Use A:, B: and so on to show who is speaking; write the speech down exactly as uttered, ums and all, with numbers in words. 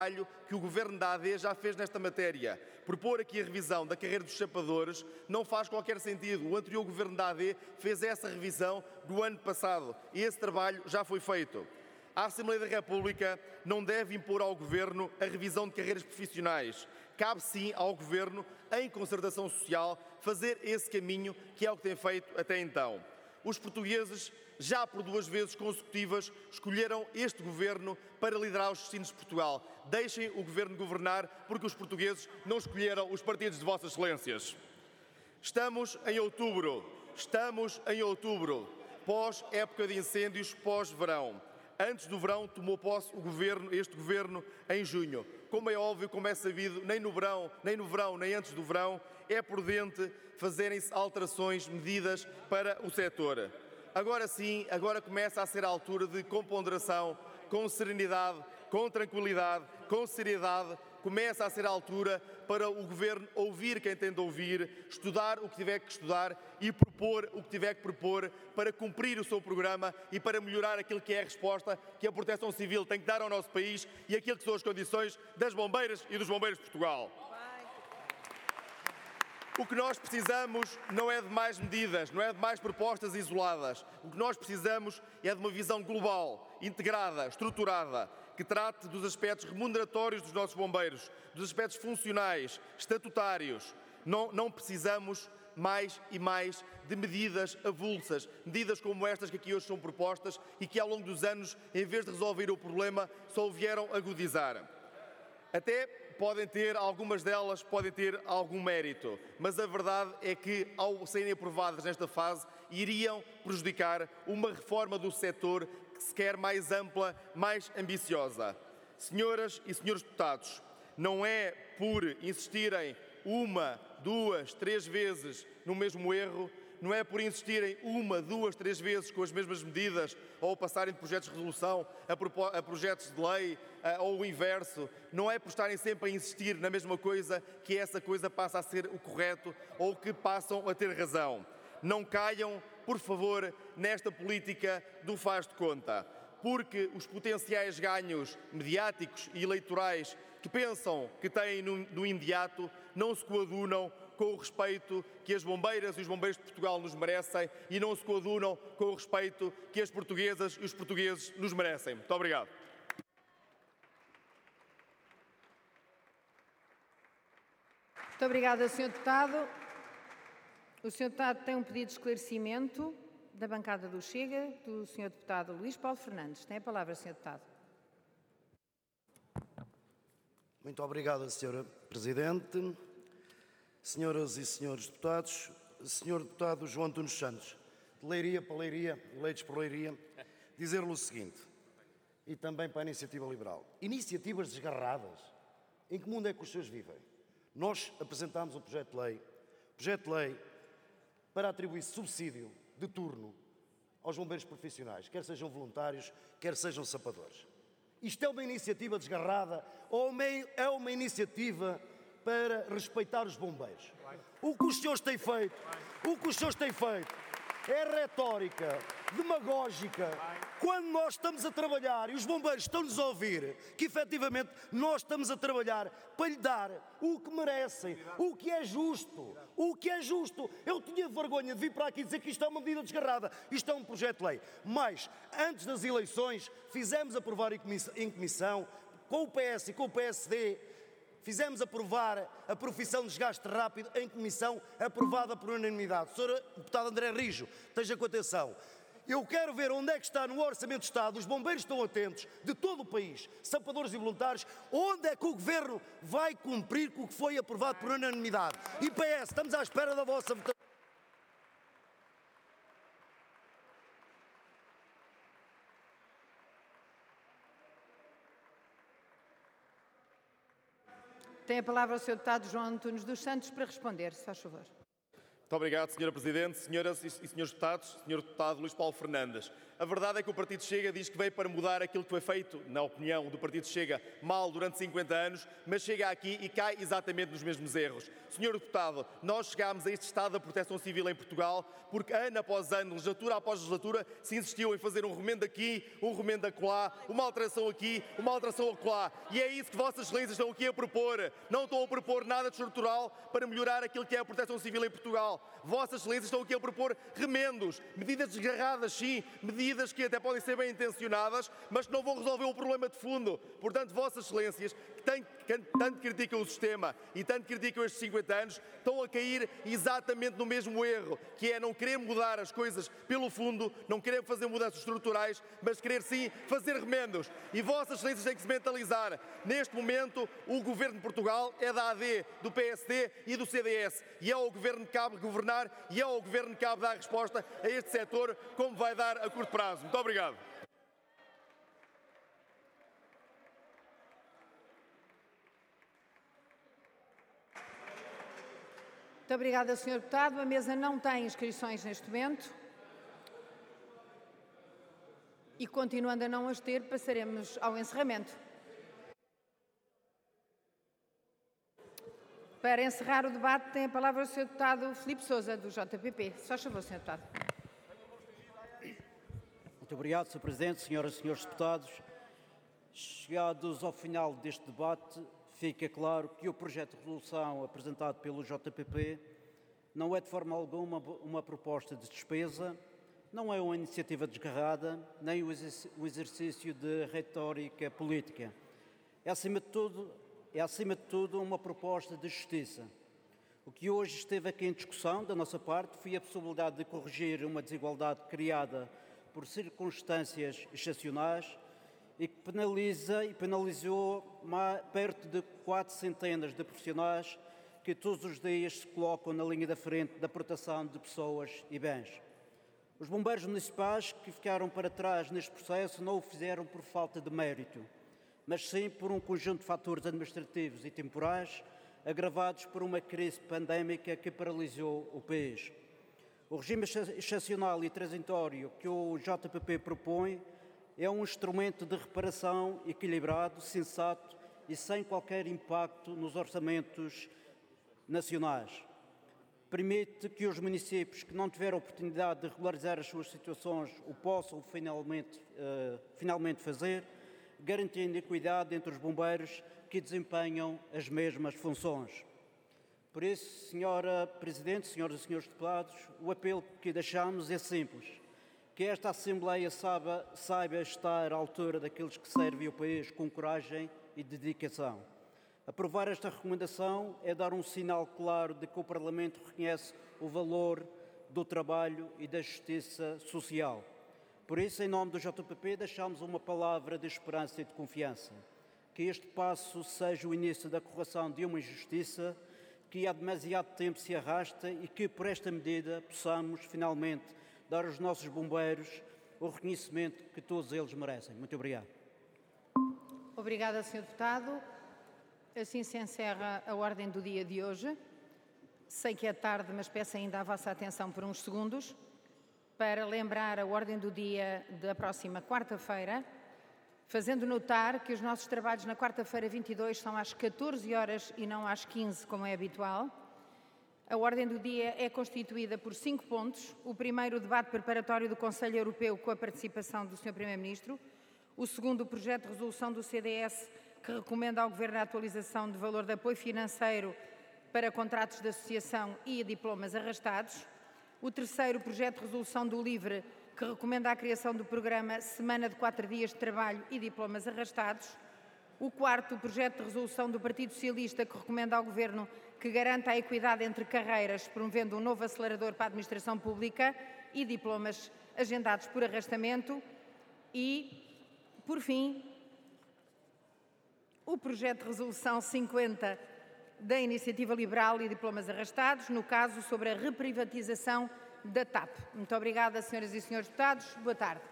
A: trabalho que o Governo da A D já fez nesta matéria. Propor aqui a revisão da carreira dos sapadores não faz qualquer sentido. O anterior Governo da A D fez essa revisão do ano passado e esse trabalho já foi feito. A Assembleia da República não deve impor ao Governo a revisão de carreiras profissionais. Cabe sim ao Governo, em concertação social, fazer esse caminho que é o que tem feito até então. Os portugueses, já por duas vezes consecutivas, escolheram este Governo para liderar os destinos de Portugal. Deixem o Governo governar, porque os portugueses não escolheram os partidos de Vossas Excelências. Estamos em outubro, estamos em outubro, pós-época de incêndios, pós-verão. Antes do verão tomou posse o governo, este Governo em junho. Como é óbvio, como é sabido, nem no verão, nem no verão, nem antes do verão, é prudente fazerem-se alterações, medidas para o setor. Agora sim, agora começa a ser a altura de, com ponderação, com serenidade, com tranquilidade, com seriedade, começa a ser a altura para o Governo ouvir quem tem de ouvir, estudar o que tiver que estudar e propor o que tiver que propor para cumprir o seu programa e para melhorar aquilo que é a resposta que a Proteção Civil tem que dar ao nosso país e aquilo que são as condições das bombeiras e dos bombeiros de Portugal. O que nós precisamos não é de mais medidas, não é de mais propostas isoladas. O que nós precisamos é de uma visão global, integrada, estruturada, que trate dos aspectos remuneratórios dos nossos bombeiros, dos aspectos funcionais, estatutários. Não, não precisamos mais e mais de medidas avulsas, medidas como estas que aqui hoje são propostas e que ao longo dos anos, em vez de resolver o problema, só o vieram agudizar. Até podem ter, algumas delas podem ter algum mérito, mas a verdade é que, ao serem aprovadas nesta fase, iriam prejudicar uma reforma do setor que se quer mais ampla, mais ambiciosa. Senhoras e senhores deputados, não é por insistirem uma, duas, três vezes no mesmo erro, não é por insistirem uma, duas, três vezes com as mesmas medidas ou passarem de projetos de resolução a, a projetos de lei a, ou o inverso, não é por estarem sempre a insistir na mesma coisa que essa coisa passa a ser o correto ou que passam a ter razão. Não caiam, por favor, nesta política do faz de conta, porque os potenciais ganhos mediáticos e eleitorais que pensam que têm no, no imediato não se coadunam com o respeito que as bombeiras e os bombeiros de Portugal nos merecem e não se coadunam com o respeito que as portuguesas e os portugueses nos merecem. Muito obrigado.
B: Muito obrigada, senhor Deputado. O senhor Deputado tem um pedido de esclarecimento da bancada do Chega, do senhor Deputado Luís Paulo Fernandes. Tem a palavra, senhor Deputado.
C: Muito obrigado, senhora Presidente. Senhoras e senhores deputados, senhor Deputado João Antunes Santos, de Leiria para Leiria, eleitos por Leiria, dizer-lhe o seguinte, e também para a Iniciativa Liberal. Iniciativas desgarradas. Em que mundo é que os seus vivem? Nós apresentámos um projeto de lei, projeto de lei para atribuir subsídio de turno aos bombeiros profissionais, quer sejam voluntários, quer sejam sapadores. Isto é uma iniciativa desgarrada ou é uma iniciativa para respeitar os bombeiros? O que os senhores têm feito, o que os senhores têm feito é retórica, demagógica, quando nós estamos a trabalhar e os bombeiros estão-nos a ouvir, que efetivamente nós estamos a trabalhar para lhe dar o que merecem, o que é justo, o que é justo. Eu tinha vergonha de vir para aqui dizer que isto é uma medida desgarrada, isto é um projeto de lei. Mas, antes das eleições, fizemos aprovar em comissão, com o P S e com o P S D, fizemos aprovar a profissão de desgaste rápido em comissão, aprovada por unanimidade. senhora Deputada André Rijo, esteja com atenção. Eu quero ver onde é que está no Orçamento de Estado, os bombeiros estão atentos, de todo o país, sapadores e voluntários, onde é que o Governo vai cumprir com o que foi aprovado por unanimidade. E P S, estamos à espera da vossa votação.
B: Tem a palavra o senhor Deputado João Antunes dos Santos para responder, se faz favor.
A: Muito obrigado, senhora Presidente, senhoras e senhores deputados, senhor Deputado Luís Paulo Fernandes. A verdade é que o Partido Chega diz que veio para mudar aquilo que foi feito, na opinião do Partido Chega, mal durante cinquenta anos, mas chega aqui e cai exatamente nos mesmos erros. Senhor Deputado, nós chegámos a este estado da proteção civil em Portugal porque ano após ano, legislatura após legislatura, se insistiu em fazer um remendo aqui, um remendo acolá, uma alteração aqui, uma alteração acolá. E é isso que Vossas Excelências estão aqui a propor. Não estão a propor nada de estrutural para melhorar aquilo que é a proteção civil em Portugal. Vossas Excelências estão aqui a propor remendos, medidas desgarradas, sim, medidas que até podem ser bem intencionadas, mas que não vão resolver o problema de fundo. Portanto, Vossas Excelências, que, têm, que tanto criticam o sistema e tanto criticam estes cinquenta anos, estão a cair exatamente no mesmo erro, que é não querer mudar as coisas pelo fundo, não querer fazer mudanças estruturais, mas querer sim fazer remendos. E Vossas Excelências têm que se mentalizar. Neste momento, o Governo de Portugal é da A D, do P S D e do C D S. E é ao Governo que cabe governar e é ao Governo que cabe dar resposta a este setor, como vai dar a curto prazo. Muito obrigado.
B: Muito obrigada, senhor Deputado. A mesa não tem inscrições neste momento. E, continuando a não as ter, passaremos ao encerramento. Para encerrar o debate, tem a palavra o senhor Deputado Filipe Sousa, do J P P. Só favor, senhor Deputado.
D: Muito obrigado, senhor Presidente, senhoras e senhores deputados. Chegados ao final deste debate, fica claro que o projeto de resolução apresentado pelo J P P não é de forma alguma uma proposta de despesa, não é uma iniciativa desgarrada, nem um exercício de retórica política. É, acima de tudo, é, acima de tudo, uma proposta de justiça. O que hoje esteve aqui em discussão, da nossa parte, foi a possibilidade de corrigir uma desigualdade criada por circunstâncias excepcionais e que penaliza e penalizou mais, perto de quatro centenas de profissionais que todos os dias se colocam na linha da frente da proteção de pessoas e bens. Os bombeiros municipais que ficaram para trás neste processo não o fizeram por falta de mérito, mas sim por um conjunto de fatores administrativos e temporais agravados por uma crise pandémica que paralisou o país. O regime excepcional e transitório que o J P P propõe é um instrumento de reparação equilibrado, sensato e sem qualquer impacto nos orçamentos nacionais. Permite que os municípios que não tiveram oportunidade de regularizar as suas situações o possam finalmente, uh, finalmente fazer, garantindo equidade entre os bombeiros que desempenham as mesmas funções. Por isso, senhora Presidente, senhoras e senhores deputados, o apelo que deixamos é simples: que esta Assembleia saiba, saiba estar à altura daqueles que servem o país com coragem e dedicação. Aprovar esta recomendação é dar um sinal claro de que o Parlamento reconhece o valor do trabalho e da justiça social. Por isso, em nome do J P P, deixamos uma palavra de esperança e de confiança. Que este passo seja o início da correção de uma injustiça que há demasiado tempo se arrasta e que, por esta medida, possamos finalmente dar aos nossos bombeiros o reconhecimento que todos eles merecem. Muito obrigado.
B: Obrigada, senhor Deputado. Assim se encerra a ordem do dia de hoje. Sei que é tarde, mas peço ainda a vossa atenção por uns segundos para lembrar a ordem do dia da próxima quarta-feira, fazendo notar que os nossos trabalhos na quarta-feira vinte e dois são às catorze horas e não às quinze, como é habitual. A ordem do dia é constituída por cinco pontos. O primeiro, o debate preparatório do Conselho Europeu com a participação do senhor Primeiro-Ministro. O segundo, o projeto de resolução do C D S que recomenda ao Governo a atualização de valor de apoio financeiro para contratos de associação e diplomas arrastados. O terceiro, o projeto de resolução do LIVRE, que recomenda a criação do programa Semana de quatro dias de Trabalho e Diplomas Arrastados. O quarto, o projeto de resolução do Partido Socialista, que recomenda ao Governo que garanta a equidade entre carreiras, promovendo um novo acelerador para a administração pública e diplomas agendados por arrastamento. E, por fim, o projeto de resolução cinquenta da Iniciativa Liberal e Diplomas Arrastados, no caso sobre a reprivatização da TAP. Muito obrigada, senhoras e senhores deputados. Boa tarde.